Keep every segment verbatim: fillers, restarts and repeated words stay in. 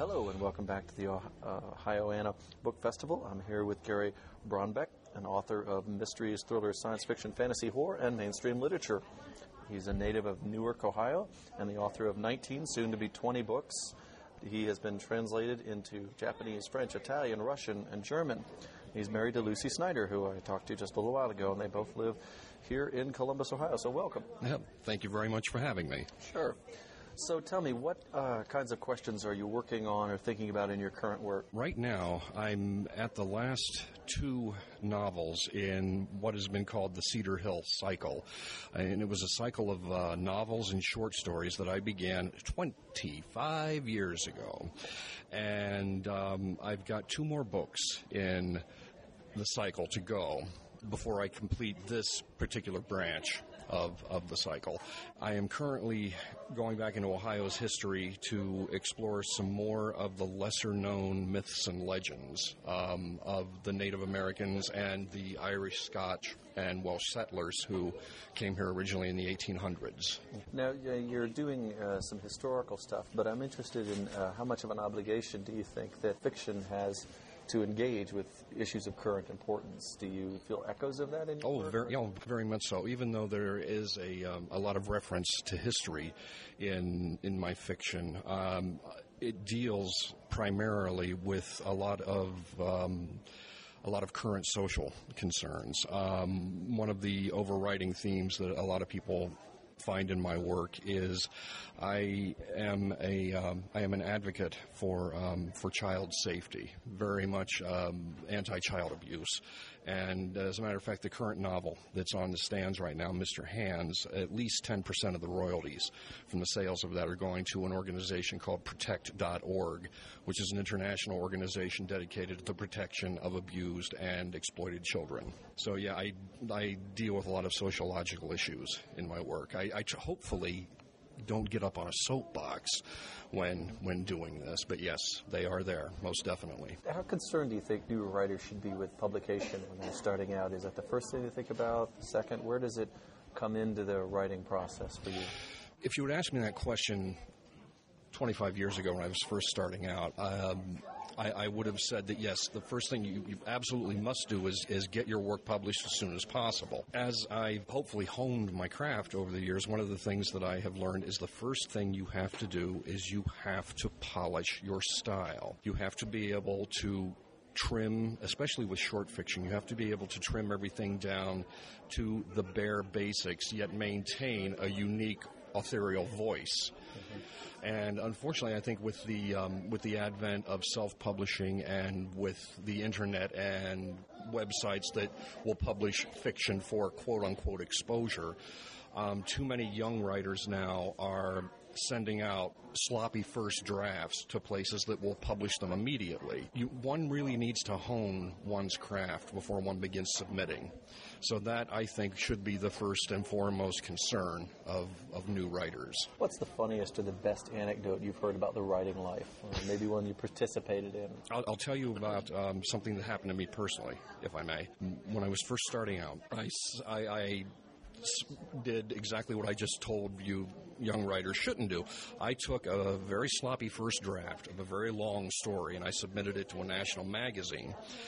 Hello and welcome back to the Ohioana Book Festival. I'm here with Gary Bronbeck, an author of mysteries, thrillers, science fiction, fantasy, horror, and mainstream literature. He's a native of Newark, Ohio, and the author of nineteen, soon to be twenty books. He has been translated into Japanese, French, Italian, Russian, and German. He's married to Lucy Snyder, who I talked to just a little while ago, and they both live here in Columbus, Ohio. So welcome. Yeah, thank you very much for having me. Sure. So tell me, what uh, kinds of questions are you working on or thinking about in your current work? Right now, I'm at the last two novels in what has been called the Cedar Hill Cycle. And it was a cycle of uh, novels and short stories that I began twenty-five years ago. And um, I've got two more books in the cycle to go before I complete this particular branch of, of the cycle. I am currently going back into Ohio's history to explore some more of the lesser-known myths and legends um, of the Native Americans and the Irish, Scotch, and Welsh settlers who came here originally in the eighteen hundreds. Now, you're doing uh, some historical stuff, but I'm interested in uh, how much of an obligation do you think that fiction has to engage with issues of current importance? Do you feel echoes of that in your Oh, work? very, oh, very much so. Even though there is a um, a lot of reference to history in in my fiction, um, it deals primarily with a lot of um, a lot of current social concerns. Um, one of the overriding themes that a lot of people find in my work is I am a um, I am an advocate for um, for child safety, very much um, anti-child abuse. And as a matter of fact, the current novel that's on the stands right now, Mister Hands, at least ten percent of the royalties from the sales of that are going to an organization called Protect dot org, which is an international organization dedicated to the protection of abused and exploited children. So yeah, I I deal with a lot of sociological issues in my work. I I, I hopefully don't get up on a soapbox when when doing this, but yes, they are there, most definitely. How concerned do you think new writers should be with publication when they're starting out? Is that the first thing to think about? The second? Where does it come into the writing process for you? If you would ask me that question twenty-five years ago when I was first starting out, um, I, I would have said that, yes, the first thing you, you absolutely must do is, is get your work published as soon as possible. As I've hopefully honed my craft over the years, one of the things that I have learned is the first thing you have to do is you have to polish your style. You have to be able to trim, especially with short fiction, you have to be able to trim everything down to the bare basics, yet maintain a unique authorial voice. Mm-hmm. And unfortunately, I think with the um, with the advent of self-publishing and with the internet and websites that will publish fiction for quote-unquote exposure, um, too many young writers now are sending out sloppy first drafts to places that will publish them immediately. You, one really needs to hone one's craft before one begins submitting. So that, I think, should be the first and foremost concern of, of new writers. What's the funniest or the best anecdote you've heard about the writing life, or maybe one you participated in? I'll, I'll tell you about um, something that happened to me personally, if I may. When I was first starting out, I, I, I did exactly what I just told you young writers shouldn't do. I took a very sloppy first draft of a very long story and I submitted it to a national magazine.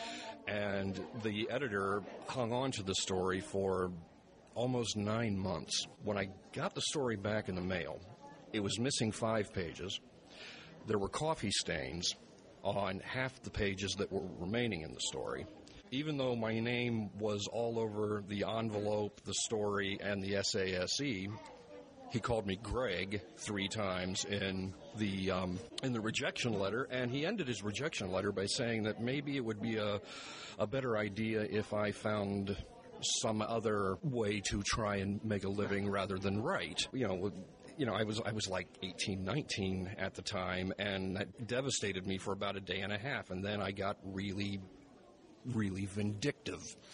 And the editor hung on to the story for almost nine months. When I got the story back in the mail, it was missing five pages. There were coffee stains on half the pages that were remaining in the story. Even though my name was all over the envelope, the story, and the S A S E, he called me Greg three times in the um, in the rejection letter, and he ended his rejection letter by saying that maybe it would be a, a better idea if I found some other way to try and make a living rather than write. You know, you know, I was I was like eighteen, nineteen at the time, and that devastated me for about a day and a half, and then I got really, really vindictive.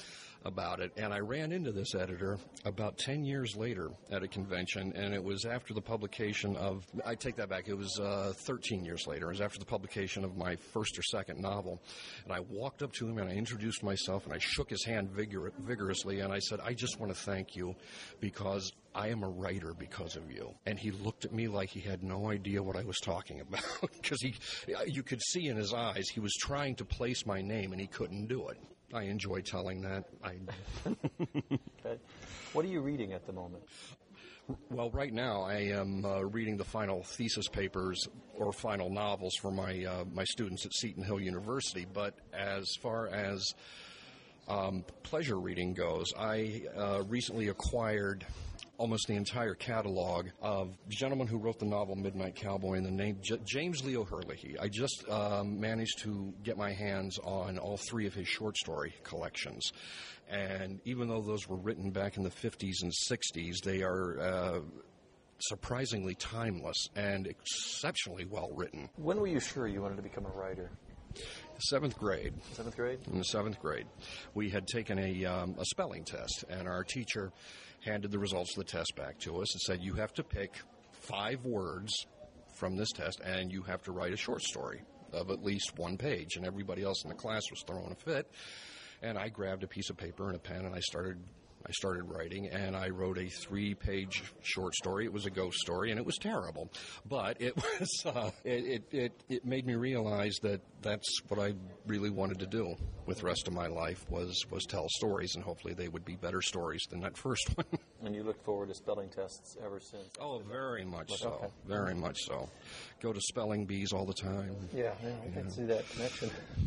about it. And I ran into this editor about ten years later at a convention, and it was after the publication of, I take that back, it was uh, thirteen years later. It was after the publication of my first or second novel. And I walked up to him and I introduced myself and I shook his hand vigor- vigorously and I said, I just want to thank you because I am a writer because of you. And he looked at me like he had no idea what I was talking about because he, you could see in his eyes he was trying to place my name and he couldn't do it. I enjoy telling that. I Okay. What are you reading at the moment? Well, right now I am uh, reading the final thesis papers or final novels for my uh, my students at Seton Hill University. But as far as um, pleasure reading goes, I uh, recently acquired almost the entire catalog of the gentleman who wrote the novel Midnight Cowboy and the name J- James Leo Herlihy. I just um, managed to get my hands on all three of his short story collections. And even though those were written back in the fifties and sixties, they are uh, surprisingly timeless and exceptionally well written. When were you sure you wanted to become a writer? Seventh grade. Seventh grade? In the seventh grade. We had taken a, um, a spelling test, and our teacher handed the results of the test back to us and said, you have to pick five words from this test, and you have to write a short story of at least one page. And everybody else in the class was throwing a fit. And I grabbed a piece of paper and a pen, and I started I started writing, and I wrote a three-page short story. It was a ghost story, and it was terrible. But it was uh, it, it, it, it made me realize that that's what I really wanted to do with the rest of my life was, was tell stories, and hopefully they would be better stories than that first one. And you look forward to spelling tests ever since? Oh, very much so. Okay. Very much so. Go to spelling bees all the time. Yeah, yeah I can see that connection.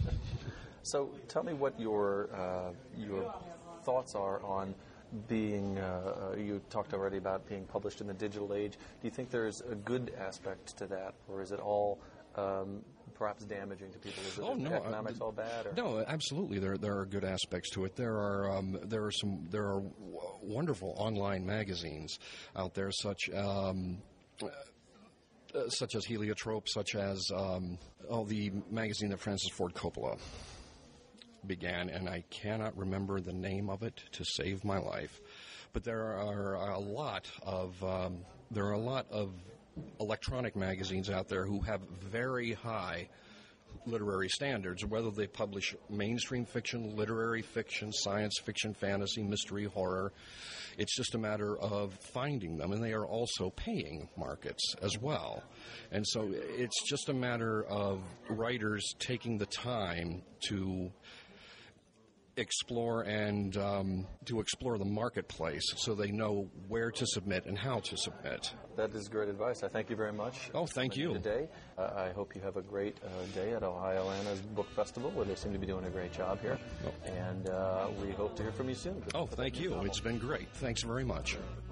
So tell me what your uh, your thoughts are on being, uh, uh, you talked already about being published in the digital age. Do you think there's a good aspect to that, or is it all um, perhaps damaging to people? Is it oh, no, economics uh, all bad? Or? No, absolutely. There there are good aspects to it. There are um, there are some there are w- wonderful online magazines out there, such um, uh, such as Heliotrope, such as um, oh the magazine that Francis Ford Coppola began, and I cannot remember the name of it to save my life. But there are a lot of um, there are a lot of electronic magazines out there who have very high literary standards, whether they publish mainstream fiction, literary fiction, science fiction, fantasy, mystery, horror. It's just a matter of finding them, and they are also paying markets as well. And so it's just a matter of writers taking the time to explore and um, to explore the marketplace so they know where to submit and how to submit. That is great advice. I thank you very much. Oh, thank you. Today, uh, I hope you have a great uh, day at Ohio Anna's Book Festival, where they seem to be doing a great job here. Oh. And uh, we hope to hear from you soon. Oh, thank you. It's been great. Thanks very much.